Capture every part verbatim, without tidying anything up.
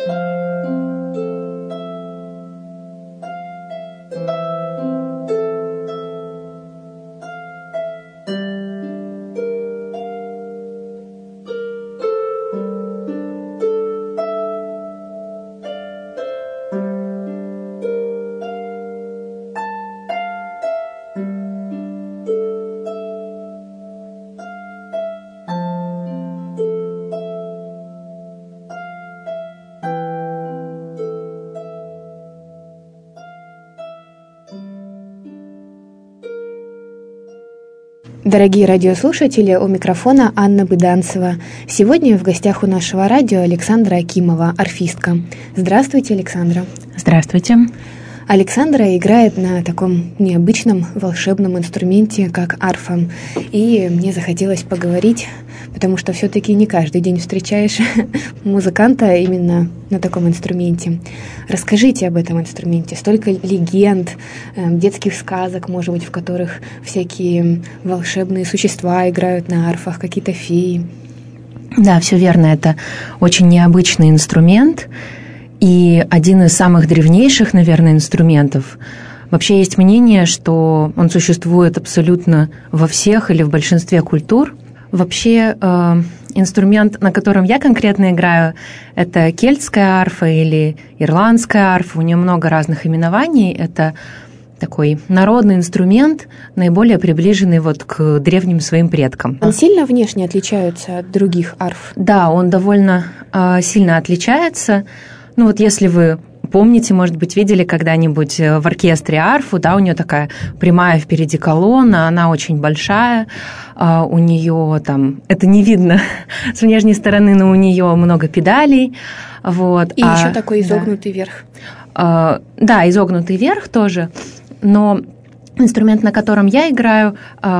Дорогие радиослушатели, у микрофона Анна Быданцева. Сегодня в гостях у нашего радио Александра Акимова, арфистка. Здравствуйте, Александра. Здравствуйте. Александра играет на таком необычном волшебном инструменте, как арфа. И мне захотелось поговорить, потому что все-таки не каждый день встречаешь музыканта именно на таком инструменте. Расскажите об этом инструменте. Столько легенд, детских сказок, может быть, в которых всякие волшебные существа играют на арфах, какие-то феи. Да, все верно. Это очень необычный инструмент. И один из самых древнейших, наверное, инструментов. Вообще есть мнение, что он существует абсолютно во всех или в большинстве культур. Вообще э, инструмент, на котором я конкретно играю, это кельтская арфа или ирландская арфа. У нее много разных именований. Это такой народный инструмент, наиболее приближенный вот к древним своим предкам. Он сильно внешне отличается от других арф? Да, он довольно э, сильно отличается. Ну вот если вы помните, может быть, видели когда-нибудь в оркестре арфу, да, у нее такая прямая впереди колонна, она очень большая, у нее там, это не видно с внешней стороны, но у нее много педалей. Вот. И а, еще такой изогнутый да. верх. Да, изогнутый верх тоже, но инструмент, на котором я играю,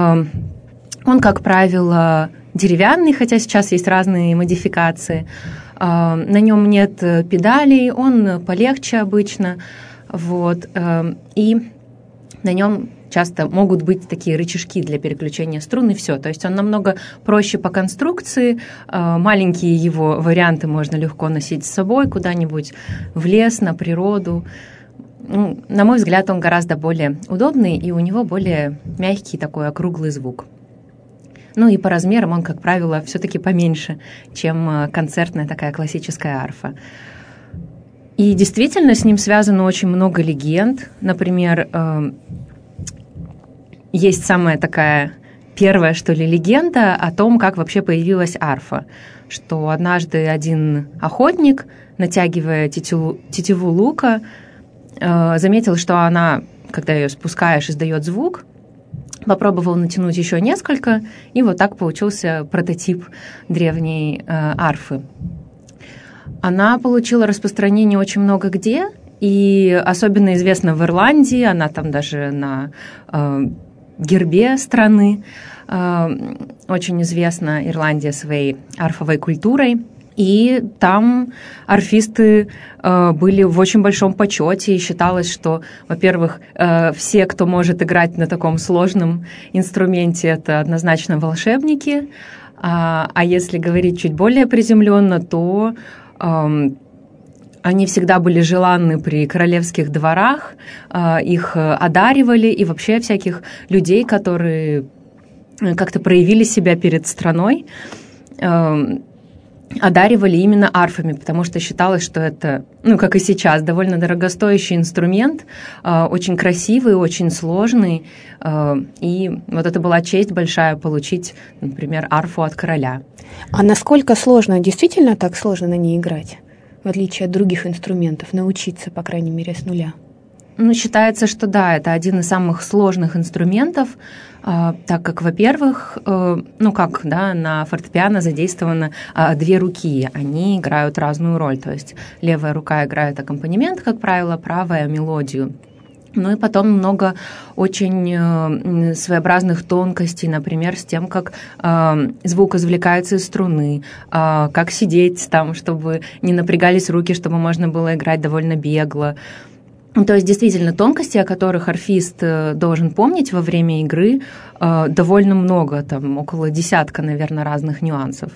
он, как правило, деревянный, хотя сейчас есть разные модификации. На нем нет педалей, он полегче обычно, вот, и на нем часто могут быть такие рычажки для переключения струн, и все. То есть он намного проще по конструкции, маленькие его варианты можно легко носить с собой куда-нибудь в лес, на природу. Ну, на мой взгляд, он гораздо более удобный, и у него более мягкий такой округлый звук. Ну и по размерам он, как правило, все-таки поменьше, чем концертная такая классическая арфа. И действительно с ним связано очень много легенд. Например, есть самая такая первая, что ли, легенда о том, как вообще появилась арфа. Что однажды один охотник, натягивая тетиву, тетиву лука, заметил, что она, когда ее спускаешь, издает звук. Попробовал натянуть еще несколько, и вот так получился прототип древней э, арфы. Она получила распространение очень много где, и особенно известна в Ирландии, она там даже на э, гербе страны э, очень известна, Ирландия, своей арфовой культурой. И там арфисты э, были в очень большом почете, и считалось, что, во-первых, э, все, кто может играть на таком сложном инструменте, это однозначно волшебники, а, а если говорить чуть более приземленно, то э, они всегда были желанны при королевских дворах, э, их одаривали, и вообще всяких людей, которые как-то проявили себя перед страной, э, одаривали именно арфами, потому что считалось, что это, ну, как и сейчас, довольно дорогостоящий инструмент, э, очень красивый, очень сложный, э, и вот это была честь большая получить, например, арфу от короля. А насколько сложно, действительно так сложно на ней играть, в отличие от других инструментов, научиться, по крайней мере, с нуля? Ну, считается, что да, это один из самых сложных инструментов, э, так как, во-первых, э, ну как, да, на фортепиано задействовано э, две руки, они играют разную роль, то есть левая рука играет аккомпанемент, как правило, правая — мелодию. Ну и потом много очень э, своеобразных тонкостей, например, с тем, как э, звук извлекается из струны, э, как сидеть там, чтобы не напрягались руки, чтобы можно было играть довольно бегло. То есть действительно тонкостей, о которых арфист должен помнить во время игры, довольно много, там около десятка, наверное, разных нюансов.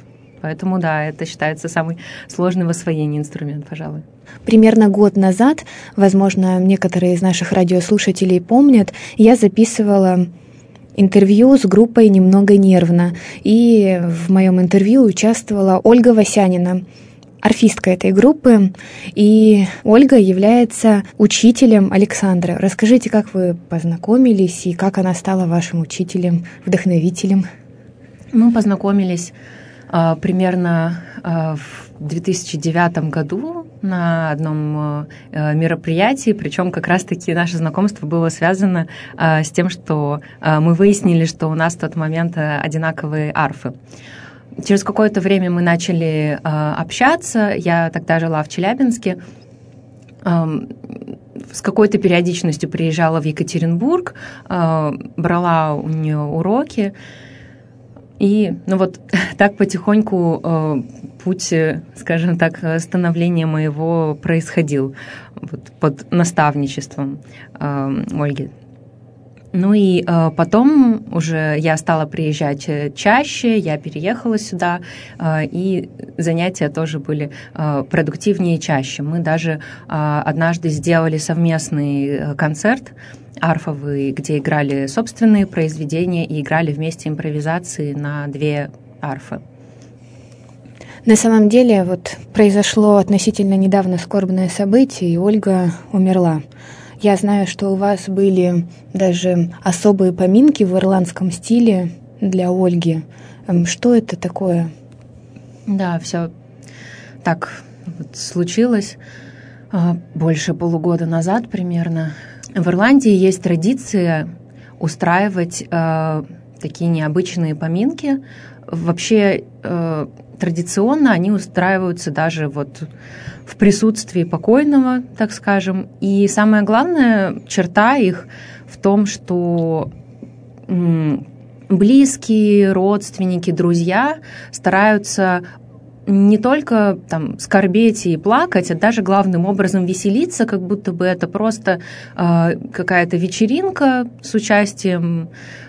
Поэтому, да, это считается самый сложный в освоении инструмент, пожалуй. Примерно год назад, возможно, некоторые из наших радиослушателей помнят, я записывала интервью с группой «Немного нервно». И в моем интервью участвовала Ольга Васянина, арфистка этой группы. И Ольга является учителем Александра. Расскажите, как вы познакомились и как она стала вашим учителем, вдохновителем? Мы познакомились а, примерно а, в две тысячи девятом году на одном а, мероприятии, причем как раз-таки наше знакомство было связано а, с тем, что а, мы выяснили, что у нас в тот момент одинаковые арфы. Через какое-то время мы начали а, общаться, я тогда жила в Челябинске, а, с какой-то периодичностью приезжала в Екатеринбург, а, брала у нее уроки. И, ну вот, так потихоньку э, путь, скажем так, становления моего происходил вот, под наставничеством э, Ольги. Ну и э, потом уже я стала приезжать чаще, я переехала сюда, э, и занятия тоже были э, продуктивнее и чаще. Мы даже э, однажды сделали совместный концерт арфовый, где играли собственные произведения и играли вместе импровизации на две арфы. На самом деле, вот произошло относительно недавно скорбное событие, и Ольга умерла. Я знаю, что у вас были даже особые поминки в ирландском стиле для Ольги. Что это такое? Да, все так вот случилось больше полугода назад примерно. В Ирландии есть традиция устраивать э, такие необычные поминки. Вообще э, традиционно они устраиваются даже вот в присутствии покойного, так скажем. И самая главная черта их в том, что м, близкие, родственники, друзья стараются не только там скорбеть и плакать, а даже главным образом веселиться, как будто бы это просто э, какая-то вечеринка с участием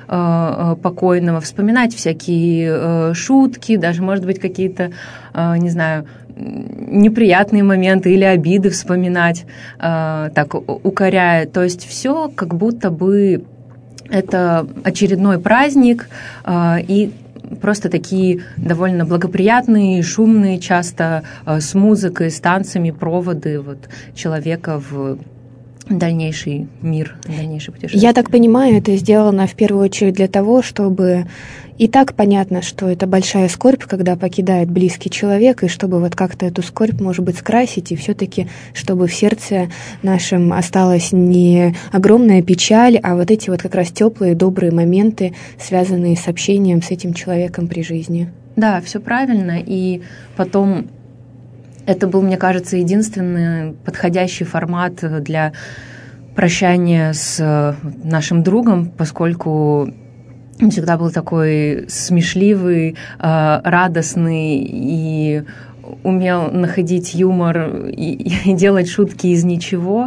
э, покойного, вспоминать всякие э, шутки, даже, может быть, какие-то, э, не знаю, неприятные моменты или обиды вспоминать, э, так укоряя. То есть все как будто бы это очередной праздник, э, и просто такие довольно благоприятные, шумные, часто э, с музыкой, с танцами, проводы вот, человека в дальнейший мир, дальнейшее путешествие. Я так понимаю, это сделано в первую очередь для того, чтобы и так понятно, что это большая скорбь, когда покидает близкий человек, и чтобы вот как-то эту скорбь, может быть, скрасить, и все-таки, чтобы в сердце нашем осталась не огромная печаль, а вот эти вот как раз теплые, добрые моменты, связанные с общением с этим человеком при жизни. Да, все правильно, и потом это был, мне кажется, единственный подходящий формат для прощания с нашим другом, поскольку он всегда был такой смешливый, радостный и умел находить юмор и, и делать шутки из ничего.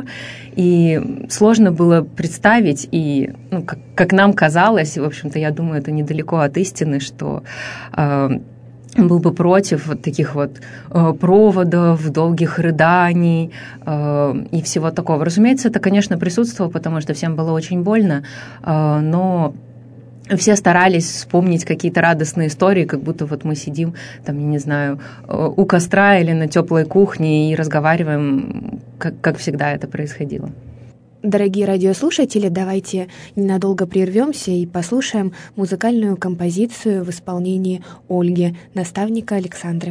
И сложно было представить, и ну, как, как нам казалось, в общем-то, я думаю, это недалеко от истины, что э, был бы против вот таких вот э, проводов, долгих рыданий э, и всего такого. Разумеется, это, конечно, присутствовало, потому что всем было очень больно, э, но все старались вспомнить какие-то радостные истории, как будто вот мы сидим, там, я не знаю, у костра или на теплой кухне и разговариваем, как, как всегда это происходило. Дорогие радиослушатели, давайте ненадолго прервемся и послушаем музыкальную композицию в исполнении Ольги, наставника Александры.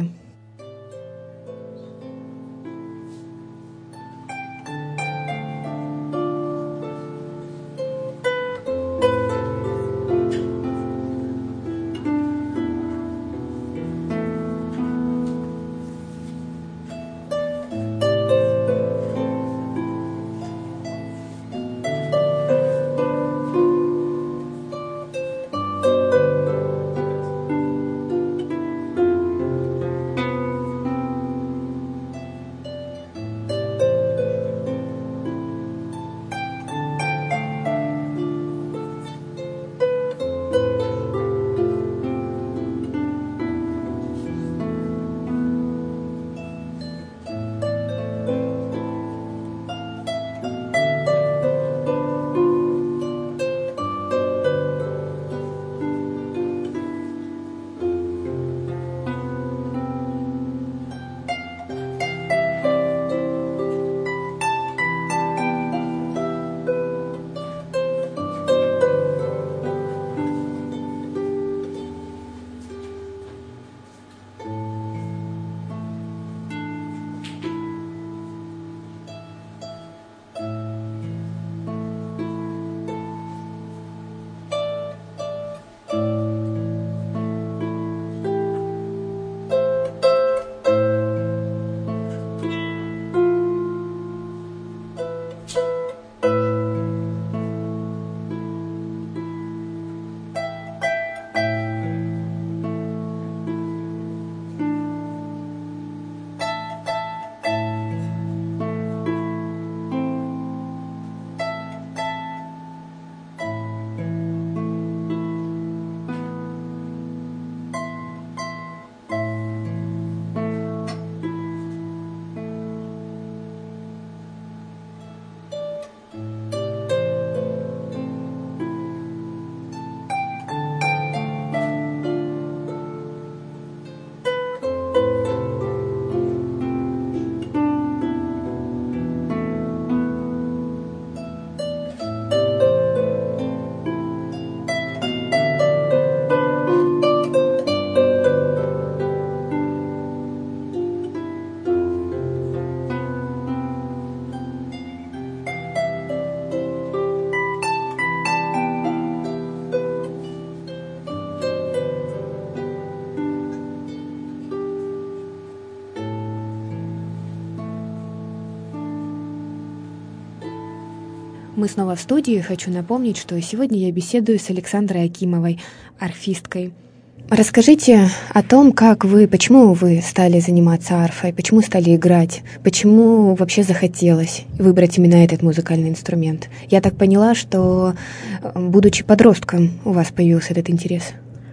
Мы снова в студии. Хочу напомнить, что сегодня я беседую с Александрой Акимовой, арфисткой. Расскажите о том, как вы, почему вы стали заниматься арфой, почему стали играть, почему вообще захотелось выбрать именно этот музыкальный инструмент. Я так поняла, что, будучи подростком, у вас появился этот интерес.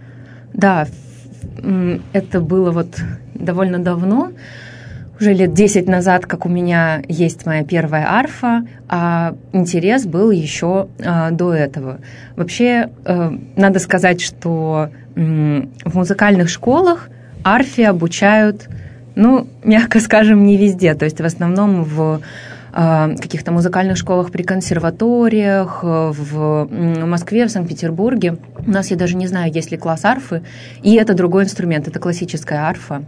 Да, это было вот довольно давно, уже лет десять назад, как у меня есть моя первая арфа, а интерес был еще а, до этого. Вообще, а, надо сказать, что м, в музыкальных школах арфе обучают, ну, мягко скажем, не везде. То есть в основном в а, каких-то музыкальных школах при консерваториях, в Москве, в Санкт-Петербурге. У нас, я даже не знаю, есть ли класс арфы, и это другой инструмент, это классическая арфа.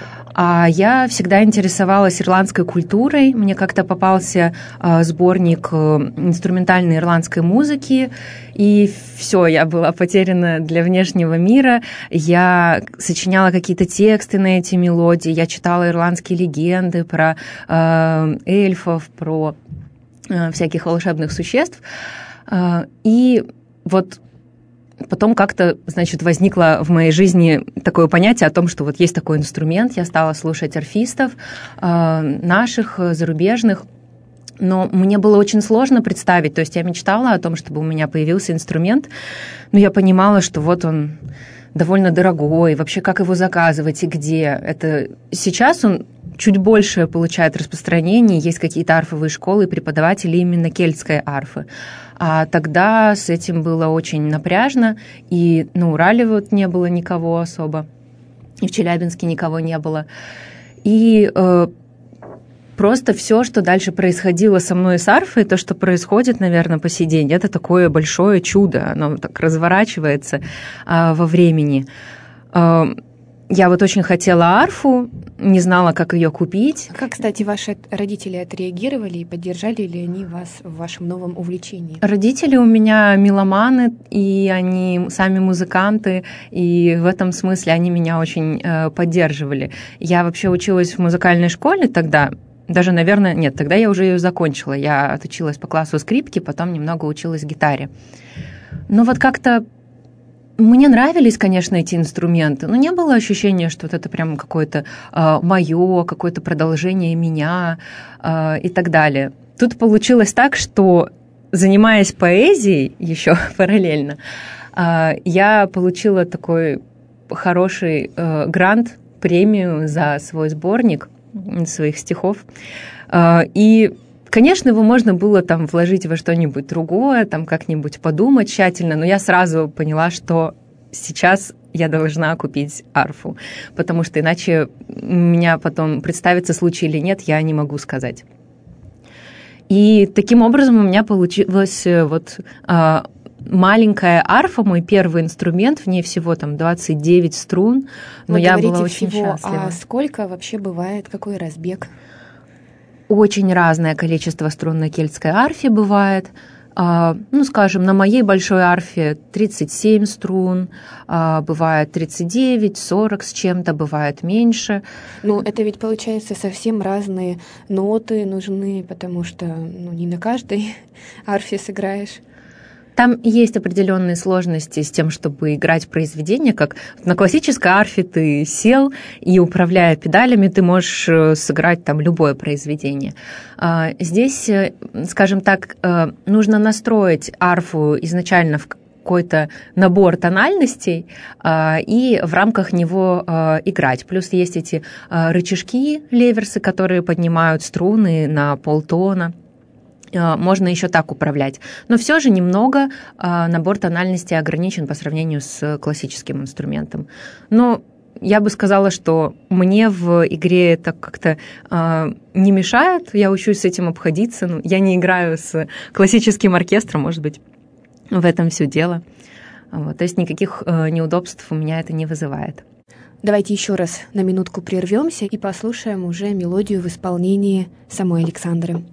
А я всегда интересовалась ирландской культурой. Мне как-то попался э, сборник э, инструментальной ирландской музыки, и все, я была потеряна для внешнего мира. Я сочиняла какие-то тексты на эти мелодии, я читала ирландские легенды про э, эльфов, про э, всяких волшебных существ. Э, и вот потом как-то, значит, возникло в моей жизни такое понятие о том, что вот есть такой инструмент. Я стала слушать арфистов, э, наших, зарубежных. Но мне было очень сложно представить. То есть я мечтала о том, чтобы у меня появился инструмент, но я понимала, что вот он довольно дорогой, вообще как его заказывать и где. Это сейчас он чуть больше получает распространение, есть какие-то арфовые школы, преподаватели именно кельтской арфы. А тогда с этим было очень напряжно, и на Урале вот не было никого особо, и в Челябинске никого не было. И э, просто все, что дальше происходило со мной с арфой, то, что происходит, наверное, по сей день, это такое большое чудо, оно так разворачивается э, во времени. Э, Я вот очень хотела арфу, не знала, как ее купить. Как, кстати, ваши родители отреагировали и поддержали ли они вас в вашем новом увлечении? Родители у меня меломаны, и они сами музыканты, и в этом смысле они меня очень э, поддерживали. Я вообще училась в музыкальной школе тогда, даже, наверное, нет, тогда я уже ее закончила. Я отучилась по классу скрипки, потом немного училась гитаре. Но вот как-то мне нравились, конечно, эти инструменты, но не было ощущения, что вот это прям какое-то э, мое, какое-то продолжение меня э, и так далее. Тут получилось так, что, занимаясь поэзией еще параллельно, э, я получила такой хороший э, грант, премию за свой сборник своих стихов. Э, и Конечно, его можно было там вложить во что-нибудь другое, там как-нибудь подумать тщательно, но я сразу поняла, что сейчас я должна купить арфу, потому что иначе у меня потом представится случай или нет, я не могу сказать. И таким образом у меня получилась вот а, маленькая арфа, мой первый инструмент, в ней всего там двадцать девять струн, но Вы я была очень всего, счастлива. А сколько вообще бывает, какой разбег? Очень разное количество струн на кельтской арфе бывает. Ну, скажем, на моей большой арфе тридцать семь струн, бывает тридцать девять, сорок с чем-то, бывает меньше. Ну, это ведь, получается, совсем разные ноты нужны, потому что ну, не на каждой арфе сыграешь. Там есть определенные сложности с тем, чтобы играть произведение, как на классической арфе ты сел, и, управляя педалями, ты можешь сыграть там любое произведение. Здесь, скажем так, нужно настроить арфу изначально в какой-то набор тональностей и в рамках него играть. Плюс есть эти рычажки, леверсы, которые поднимают струны на полтона. Можно еще так управлять. Но все же немного набор тональностей ограничен по сравнению с классическим инструментом. Но я бы сказала, что мне в игре это как-то не мешает. Я учусь с этим обходиться. Ну, я не играю с классическим оркестром, может быть, в этом все дело. Вот. То есть никаких неудобств у меня это не вызывает. Давайте еще раз на минутку прервемся и послушаем уже мелодию в исполнении самой Александры.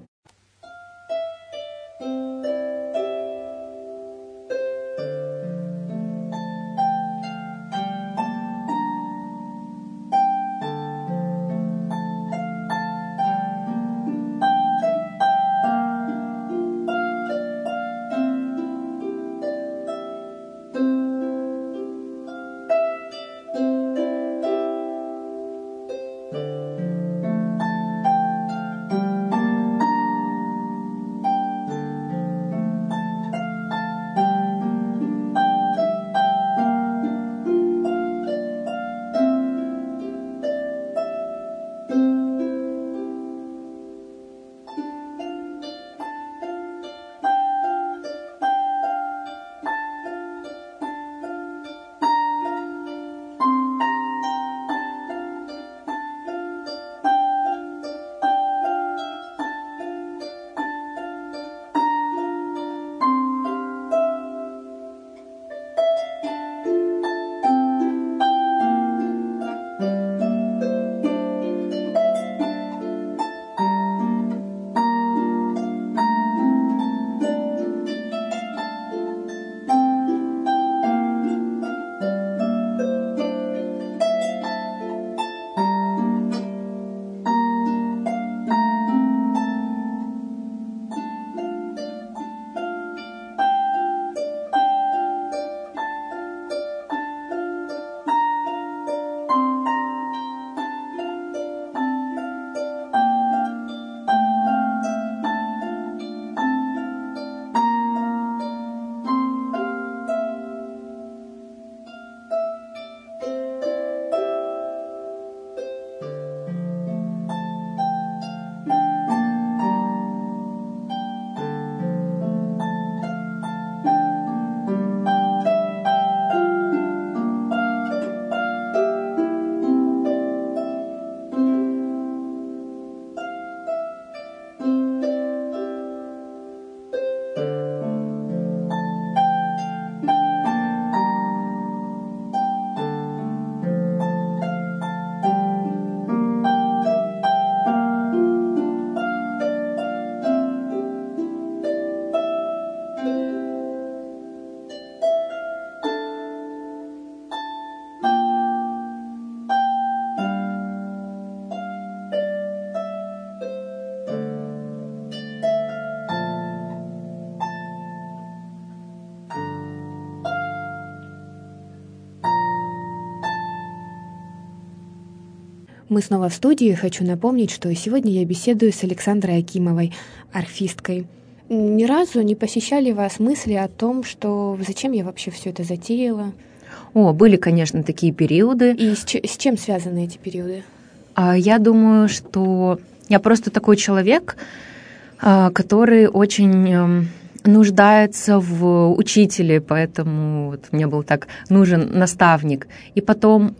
Мы снова в студии. Хочу напомнить, что сегодня я беседую с Александрой Акимовой, арфисткой. Ни разу не посещали вас мысли о том, что зачем я вообще все это затеяла? О, были, конечно, такие периоды. И с, ч- с чем связаны эти периоды? Я думаю, что я просто такой человек, который очень нуждается в учителе, поэтому вот мне был так нужен наставник. И потом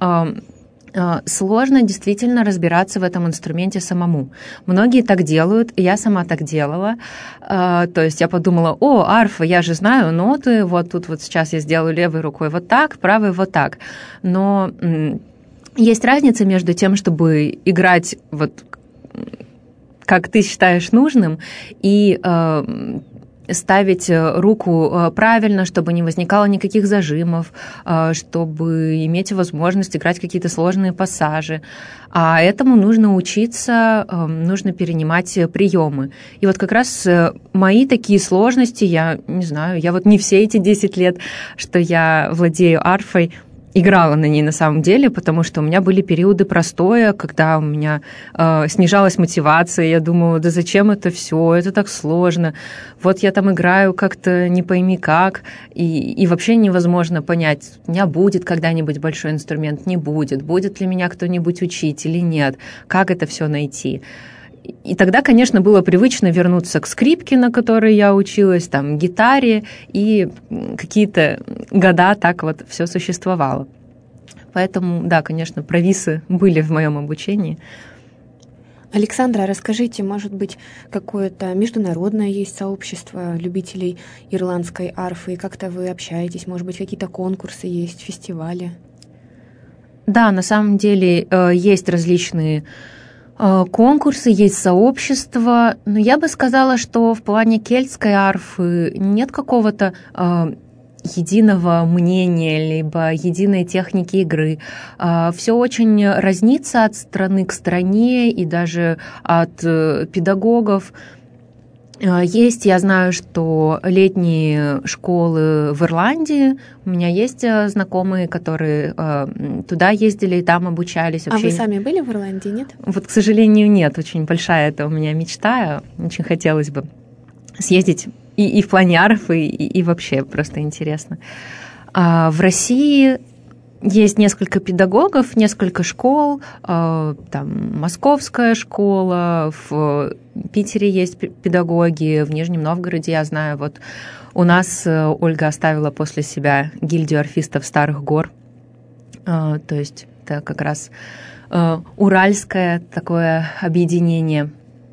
сложно действительно разбираться в этом инструменте самому. Многие так делают, и я сама так делала. То есть я подумала: о, арфа, я же знаю ноты, вот тут вот сейчас я сделаю левой рукой вот так, правой вот так. Но есть разница между тем, чтобы играть вот как ты считаешь нужным, и э, ставить руку правильно, чтобы не возникало никаких зажимов, чтобы иметь возможность играть какие-то сложные пассажи. А этому нужно учиться, нужно перенимать приемы. И вот как раз мои такие сложности, я не знаю, я вот не все эти десять лет, что я владею арфой, играла на ней на самом деле, потому что у меня были периоды простоя, когда у меня э, снижалась мотивация, я думала: да зачем это все, это так сложно, вот я там играю как-то не пойми как, и, и вообще невозможно понять, у меня будет когда-нибудь большой инструмент, не будет, будет ли меня кто-нибудь учить или нет, как это все найти. И тогда, конечно, было привычно вернуться к скрипке, на которой я училась, там, гитаре, и какие-то года так вот все существовало. Поэтому, да, конечно, провисы были в моем обучении. Александра, расскажите, может быть, какое-то международное есть сообщество любителей ирландской арфы, и как-то вы общаетесь, может быть, какие-то конкурсы есть, фестивали? Да, на самом деле есть различные конкурсы, есть сообщества, но я бы сказала, что в плане кельтской арфы нет какого-то э, единого мнения, либо единой техники игры. Э, все очень разнится от страны к стране и даже от э, педагогов. Есть, я знаю, что летние школы в Ирландии, у меня есть знакомые, которые э, туда ездили и там обучались. Вообще... А вы сами были в Ирландии, нет? Вот, к сожалению, нет. Очень большая это у меня мечта. Очень хотелось бы съездить и, и в плане арфы, и, и вообще просто интересно. А в России есть несколько педагогов, несколько школ, там московская школа, в Питере есть педагоги, в Нижнем Новгороде, я знаю, вот у нас Ольга оставила после себя гильдию арфистов Старых Гор, то есть это как раз уральское такое объединение.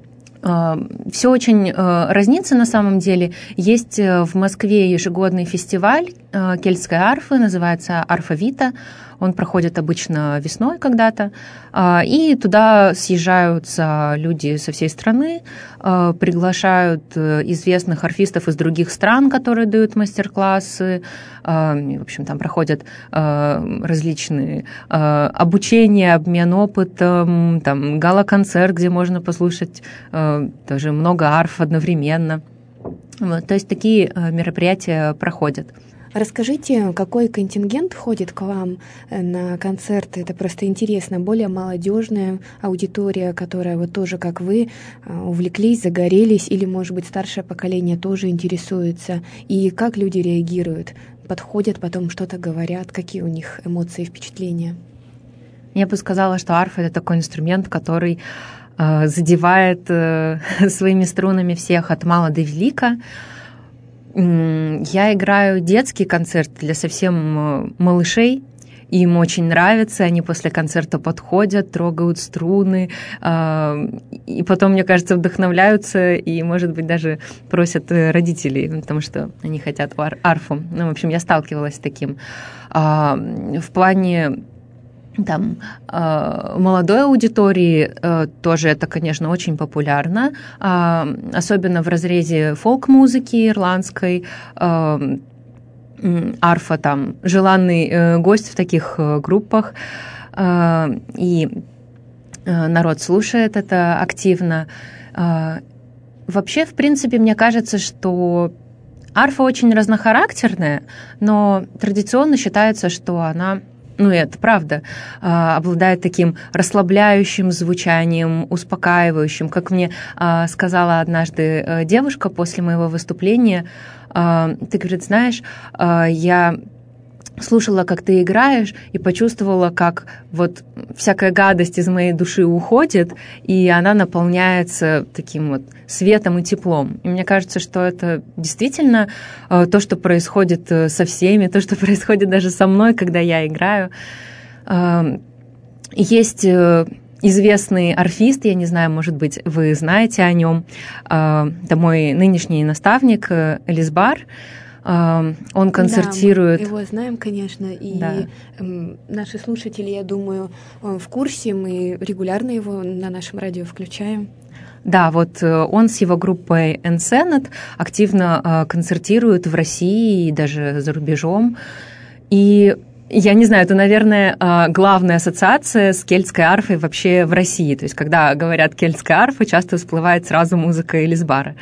Все очень разнится на самом деле. Есть в Москве ежегодный фестиваль кельтской арфы, называется «Арфавита». Он проходит обычно весной когда-то. И туда съезжаются люди со всей страны, приглашают известных арфистов из других стран, которые дают мастер-классы. В общем, там проходят различные обучения, обмен опытом, там гала-концерт, где можно послушать тоже много арф одновременно. Вот, то есть такие мероприятия проходят. Расскажите, какой контингент ходит к вам на концерты? Это просто интересно. Более молодежная аудитория, которая вот тоже, как вы, увлеклись, загорелись, или, может быть, старшее поколение тоже интересуется. И как люди реагируют? Подходят, потом что-то говорят? Какие у них эмоции и впечатления? Я бы сказала, что арфа — это такой инструмент, который э, задевает э, своими струнами всех от мала до велика. Я играю детский концерт для совсем малышей. Им очень нравится, они после концерта подходят, трогают струны, и потом, мне кажется, вдохновляются и, может быть, даже просят родителей, потому что они хотят арфу. Ну, в общем, я сталкивалась с таким. В плане там, молодой аудитории тоже это, конечно, очень популярно, особенно в разрезе фолк-музыки ирландской. Арфа там желанный гость в таких группах, и народ слушает это активно. Вообще, в принципе, мне кажется, что арфа очень разнохарактерная, но традиционно считается, что она ну это правда, обладает таким расслабляющим звучанием, успокаивающим. Как мне сказала однажды девушка после моего выступления, ты, говорит, знаешь, я слушала, как ты играешь, и почувствовала, как вот всякая гадость из моей души уходит, и она наполняется таким вот светом и теплом. И мне кажется, что это действительно то, что происходит со всеми, то, что происходит даже со мной, когда я играю. Есть известный арфист, я не знаю, может быть, вы знаете о нем, это мой нынешний наставник Элис Бар. Он концертирует... Да, мы его знаем, конечно, и да. Наши слушатели, я думаю, в курсе, мы регулярно его на нашем радио включаем. Да, вот он с его группой Ensenat активно концертирует в России и даже за рубежом. И я не знаю, это, наверное, главная ассоциация с кельтской арфой вообще в России. То есть, когда говорят кельтская арфа, часто всплывает сразу музыка Элис Бара.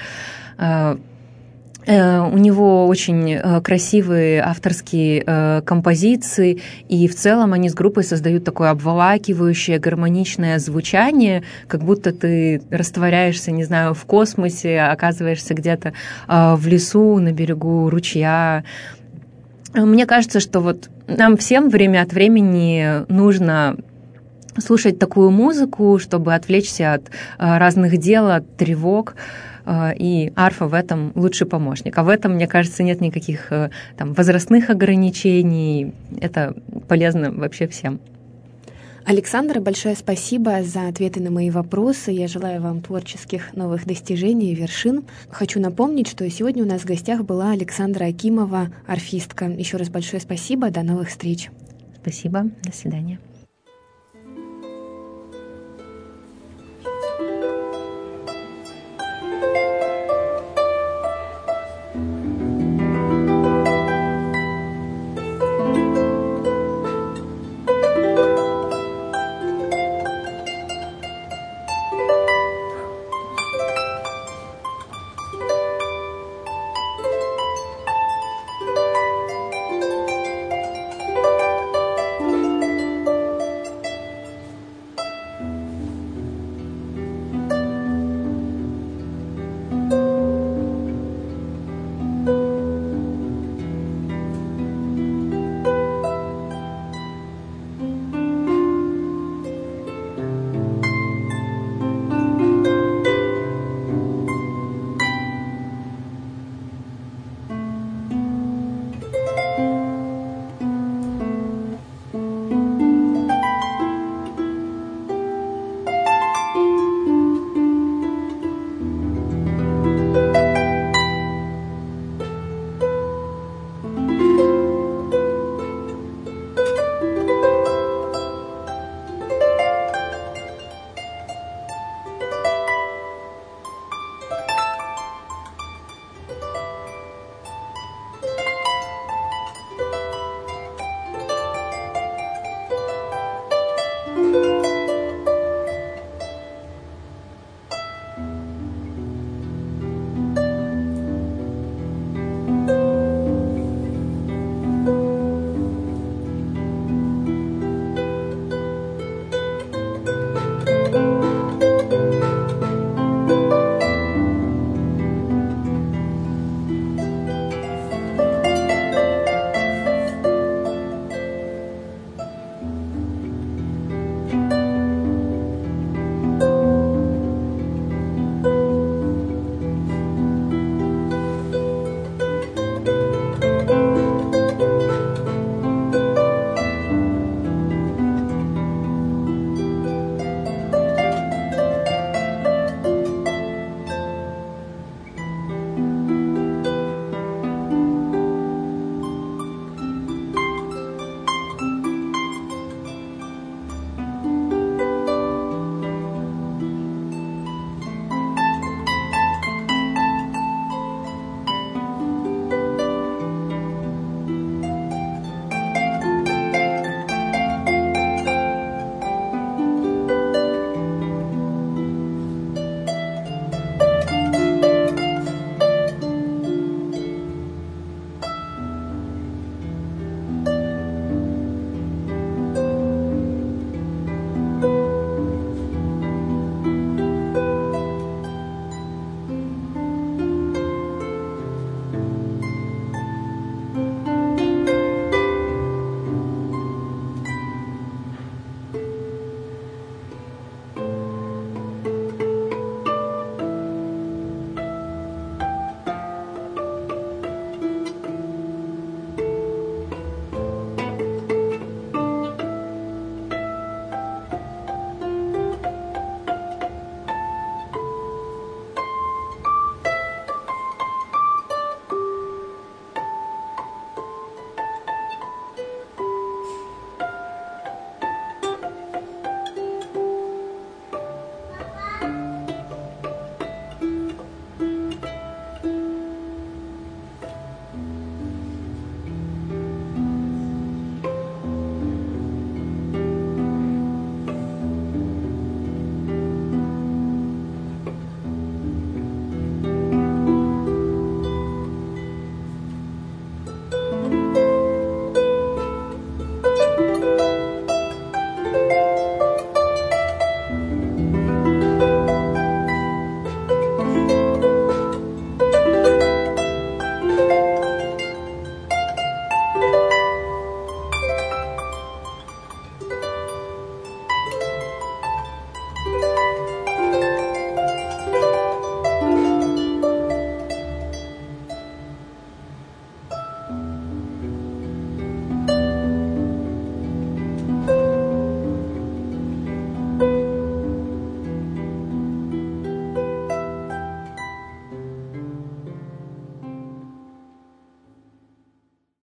У него очень красивые авторские композиции, и в целом они с группой создают такое обволакивающее, гармоничное звучание, как будто ты растворяешься, не знаю, в космосе, оказываешься где-то в лесу, на берегу ручья. Мне кажется, что вот нам всем время от времени нужно слушать такую музыку, чтобы отвлечься от разных дел, от тревог. И арфа в этом лучший помощник. А в этом, мне кажется, нет никаких там возрастных ограничений. Это полезно вообще всем. Александра, большое спасибо за ответы на мои вопросы. Я желаю вам творческих новых достижений и вершин. Хочу напомнить, что сегодня у нас в гостях была Александра Акимова, арфистка. Еще раз большое спасибо. До новых встреч. Спасибо. До свидания.